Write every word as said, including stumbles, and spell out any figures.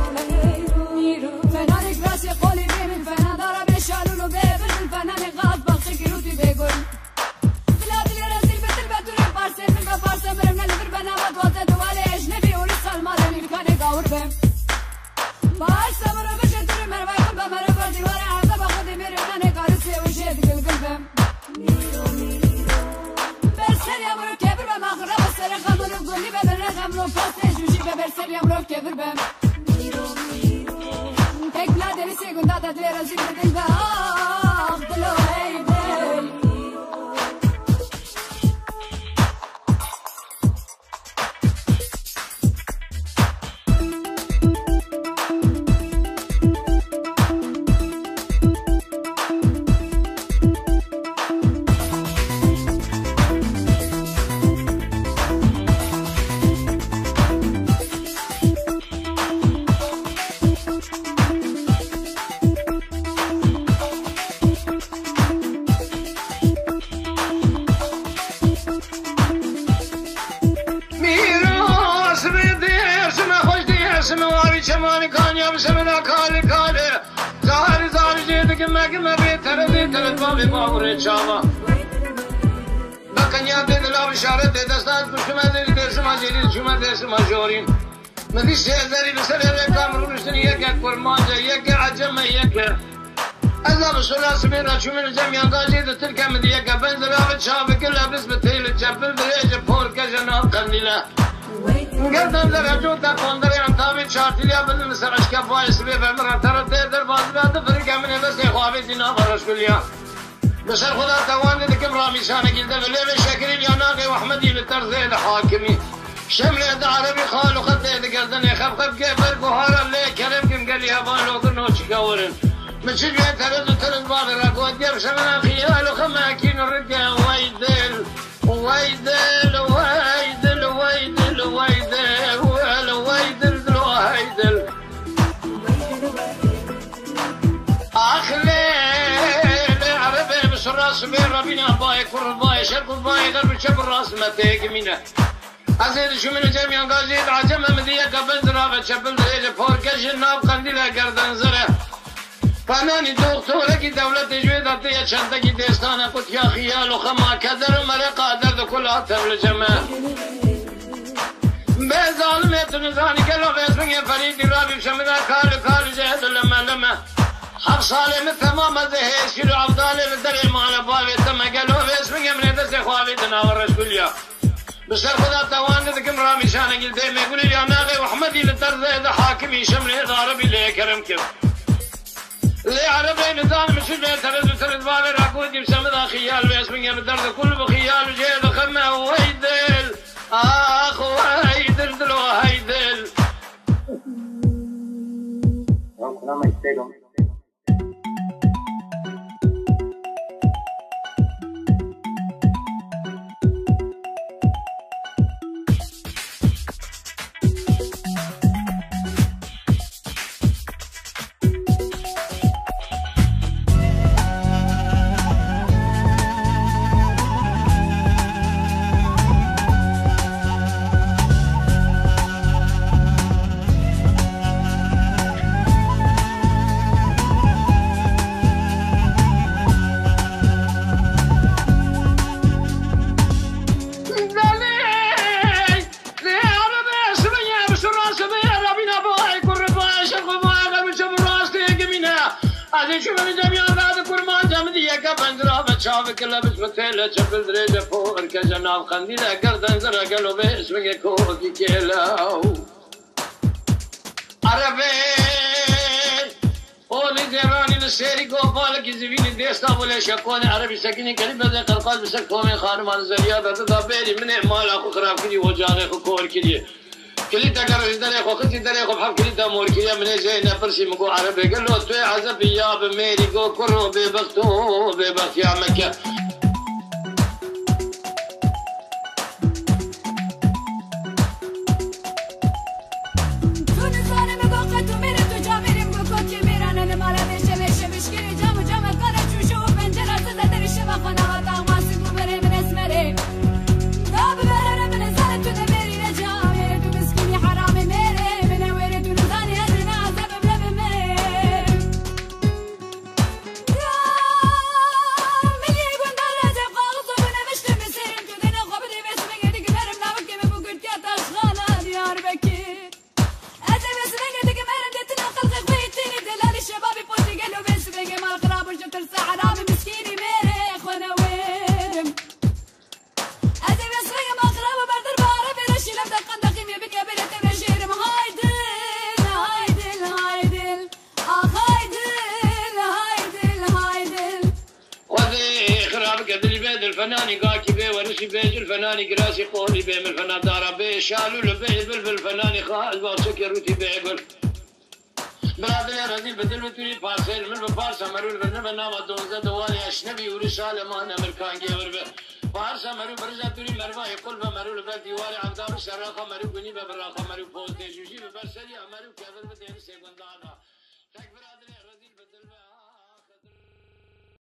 بس خدا توان دكم رامي سانة قلت بالليل شاكرين يا ناقي وأحمدي للترزيد حاكمي شملة عربي خالو خطي دقردني خب خب كيف القهار اللي كلمكم قال لي هبان لو قلنا وشكاورن من شجع ترد وترد باغرك ودير سمنا خيال وخماكين الرقة ويدل ويدل ويدل ويدل ويدل ويدل ويدل أخلي الراس بين ربنا باي كل باي شرق باي غرب شب الراس ما تيجي أزيد شو من جميع قازيد عجمة مدية قبل زرافة شبل دريجة فوركش الناب قنديلة قردن زرع فناني دكتورة کی دولت جوید عطية شنطة کی دستانة قد يا خيال وخما كدر ومرقة درد كلها تبل جمع بظالمية نزاني كلو باسمك فريد رابي بشمدها كاري كاري جهد لما لما حق صالح تمام زهيش كيلو عبدالي للدري معنا بابي تم قالوا باسمك من دس خوابي تناور رسوليا بس خدا توان دكم رامي شان قلت ما يقول لي انا غي واحمدي للدرد حاكمي شمل عربي ليه كرمكم ليه عربي نظام مش ترد ترد بابي راكودي بسمدها خيال باسمك من الدرد كله بخيال جيد خمه ويدل اخ ويدل دلو هيدل شافك لابس مثيلة شفل دريجة فوق الكجناب خنديلة قردن زرق قالوا باسمك كوكي كيلاو عربي قولي ديراني للسيري قوفالك يزيبيني ديستا ولا شكوني عربي سكيني كلمة زي قرقال بسكومي خانمان زريادة تدابيري من احمال اخو خراب كدي وجاغي اخو كور كدي كليتا قرر دري اخو خطي دري اخو بحب كليتا مور كدي من زي نفرسي مقو عربي قال له توي عزب يا بميري قو كرو ببختو ببخت يا مكة حرامي ميري من ويرد ونزاني هدنا برج ترسى حرامي مسكيني ميري خونا ويرم أدي بسرق مقرب بردر بارة برشي لفت قندقي مي بك بلت بشيرم هايدل هايدل هايدل آخ هايدل هايدل هايدل وذي خرابك دل بيد الفناني قاكي بي ورشي بيج الفناني قراسي قولي بي من الفنان دارا بي شالو لبي بالفناني خالد باسك روتي بي قول برادر يا رزيل بدل وتري بارسل من بارسا مرول برنامج نام دوزة دوالي أشنبي ورسالة ما أنا أمريكان جيبر به بارسا مرول برزا تري مروا يقول بمرول بديوالي عم دار سراقة مرول بني ببراقة مرول بوز تجوشي ببرسلي مرول كذا بدي سيكون دانا تك برادر